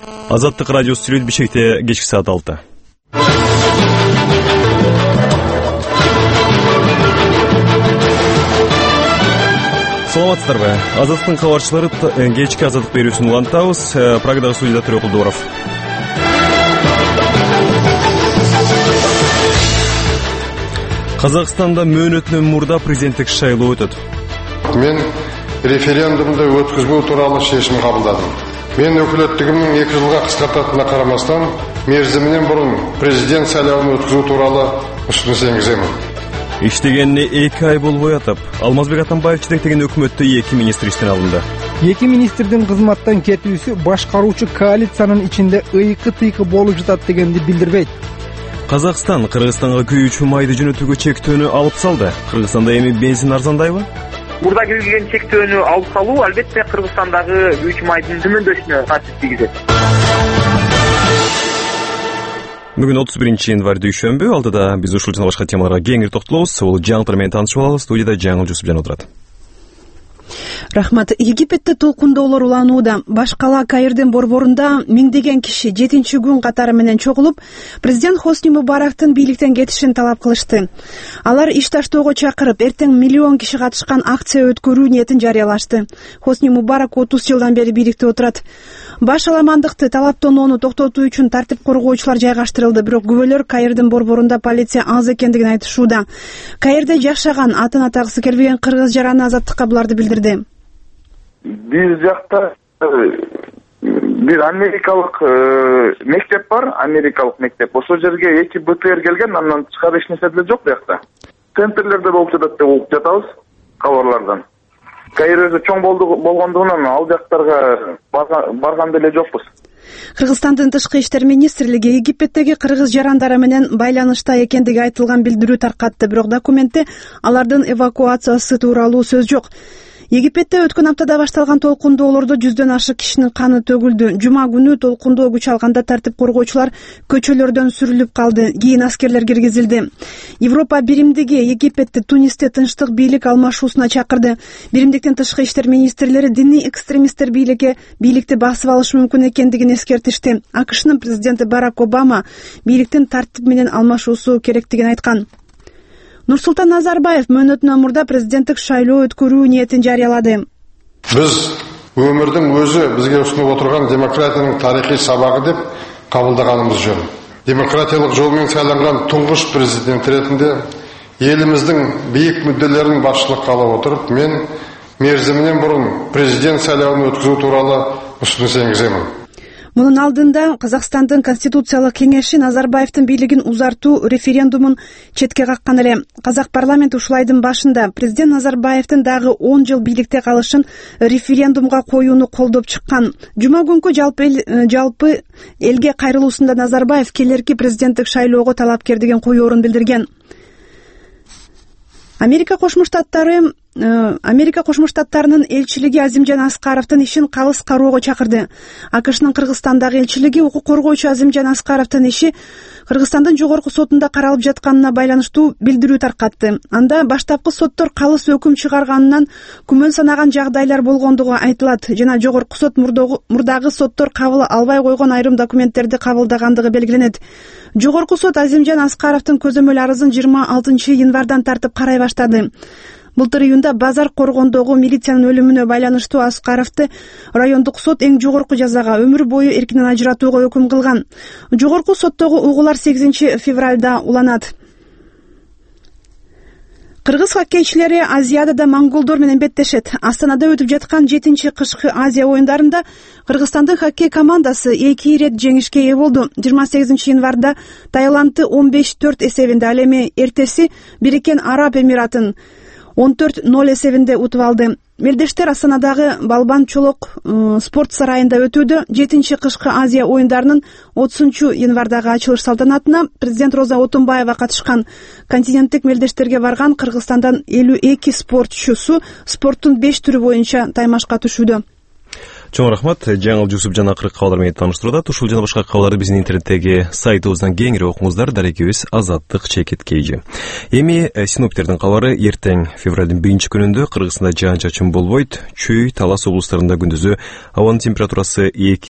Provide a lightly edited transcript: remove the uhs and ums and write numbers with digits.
Азаттык радиосу сүрөт Бишкекте кечки саат 6. Саламатсыздарбы? Азаттыктын кабарчылары кечки азаттык берүүсүн улантабыз. Прагадагы студияда Төрөк Кулдууров. Казакстанда мөөнөтүнөн мурда президенттик шайлоо өтөт. Мен референдумду өткөзбөө тууралуу чечим кабылдадым. Мен өкүлөттүгүмдүн 2 жылга кыскартатына карамастан, мерзиминен мурун президент шайлоонун өткөзүү тууралуу ұсыныс энгиземин. Иштегенине 2 ай болбой атып, Алмазбек Атамбаев жетектеген өкмөттө 2 министр иштен алынды. 2 министрдин кызматтан кетүүсү башкаруучу коалициянын ичинде ыйкы-тыйкы болуп жатат дегенди билдирбейт. Казакстан Кыргызстанга күйүүчү майды жөнөтүүгө чектөөнү алып салды. Кыргызстанда эми бензин арзандайбы? Мурда киргизген чектөөнү алып салуу албетте Кыргызстандагы күйүүчү майдын төмөндөшүнө таасир тийгизет. Бүгүн 31 январь дүйшөмбү. Алдыда биз ушул жана башка темаларга кеңири токтолобуз. Бул жаңылыктар менен таанышып алабыз. Студияда Жаңыл Жусупжан отурат. Рахмат. Египетте толкундоолор уланууда. Баш кала Каирдин борборунда миңдеген киши 7 күн катары менен чогулуп, президент Хосни Мубарактын бийликтен кетишин талап кылышты. Алар иш таштоого чакырып, эртең миллион киши катышкан акция өткөрүү ниетин жарыялашты. Хосни Мубарак 30 жылдан бери бийликте отурат. Баш аламандыкты талаптонууну токтотуу үчүн тартип коргоочулар жайгаштырылды, бирок күбөлөр Каирдин борборунда полиция аз экендигин айтышууда. Каирде жашаган, атын атагысы келбеген кыргыз жараны Азаттыкка буларды билдирди. Биз жакта бир америкалык мектеп бар, америкалык мектеп. Ошол жерге 2 БТР келген, андан тышкары эч нерсе деле жок биякта. Центрлерде болуп жатат деп угуп жатабыз кабарлардан. Каир өзү чоң болгондугунан ал жактарга барган деле жокпуз. Кыргызстандын тышкы иштер министрлиги Египеттеги кыргыз жарандары менен байланышта экендиги айтылган билдирүү таркатты, бирок документте алардын эвакуациясы тууралуу сөз жок. Египетте өткөн аптада башталган толкундоолордо 100дөн ашык кишинин каны төгүлдү. Жума күнү толкундоо күч алганда тартип коргоочулар көчөлөрдөн сүрүлүп калды. Кийин аскерлер киргизилди. Европа биримдиги Египетти Тунисте тынчтык бийлик алмашуусуна чакырды. Биримдиктин тышкы иштер министрлери диний экстремисттер бийликти басып алышы мүмкүн экендигин эскертишти. АКШнын президенти Барак Обама бийликтин тартип менен алмашуусу керектигин айткан. Нурсултан Назарбаев мөөнөтүнөн мурда президенттик шайлоо өткөрүү ниетин жарыялады. Биз өмүрдүн өзү бизге ұсынып отурган демократиянын тарыхый сабагы деп кабылдаганыбыз жөн. Демократиялык жол менен сайланган туңгуш президент ретинде элимиздин бийик мүдделерин башчылыкка алып отуруп, мен мерзиминен мурун президент шайлоонун өткөзүү тууралуу ұсыныс энгиземин. Мунун алдында Казакстандын Конституциялык кеңеши Назарбаевдин бийлигин узартуу референдумун четке каккан эле. Казак парламенти ушул айдын башында президент Назарбаевдин дагы 10 жыл бийликте калышын референдумга коюуну колдоп чыккан. Жума күнкү жалпы элге кайрылуусунда Назарбаев келерки президенттик шайлоого талапкер деген коюорун билдирген. Америка Кошмо Штаттарынын элчилиги Азимжан Аскаровдун ишин калыс кароого чакырды. АКШнын Кыргызстандагы элчилиги укук коргоочу Азимжан Аскаровдун иши Кыргызстандын жогорку сотунда каралып жатканына байланыштуу билдирүү таркатты. Анда баштапкы соттор калыс өкүм чыгарганынан күмөн санаган жагдайлар болгондугу айтылат жана жогорку сот мурдагы соттор кабыл албай койгон айрым документтерди кабылдагандыгы белгиленет. Жогорку сот Азимжан Аскаровдун көзөмөл арызын 26 январдан тартып карай баштады. Былтыр июнда базар коргондогу милициянын өлүмүнө байланыштуу Аскаровду райондук сот эң жогорку жазага өмүр бою эркинен ажыратууга өкүм кылган. Жогорку соттогу угуулар 8 февралда уланат. Кыргыз хоккейчилери Азиадада монголдор менен беттешет. Астанада өтүп жаткан 7-кышкы Азия оюндарында Кыргызстандын хоккей командасы 2 ирет жеңишке ээ болду. 28 январда Таиландты 15-4 эсебинде, ал эми эртеси Бириккен Араб Эмиратын 14-0 эсебинде утуп алды. Мелдештер Астанадагы Балбан Чолок спорт сарайында өтүүдө 7-кышкы Азия оюндарынын 30 январдагы ачылыш салтанатына президент Роза Отунбаева катышкан. Континенттик мелдештерге барган Кыргызстандан 52 спортчусу спорттун 5 түрү боюнча таймашка түшүүдө. Чоң рахмат. Жаңыл Жусупжан акыркы кабарлар менен тааныштырды. Ушул жана башка кабарларды биздин интернеттеги сайтыбыздан кеңири окуңуздар. Дарекебиз Азаттык _KG. Эми синоптиктердин кабары эртең февралдын 1-күнүндө Кыргызстанда жаан-чачын болбойт. Чүй, Талас облустарында күндүзү абанын температурасы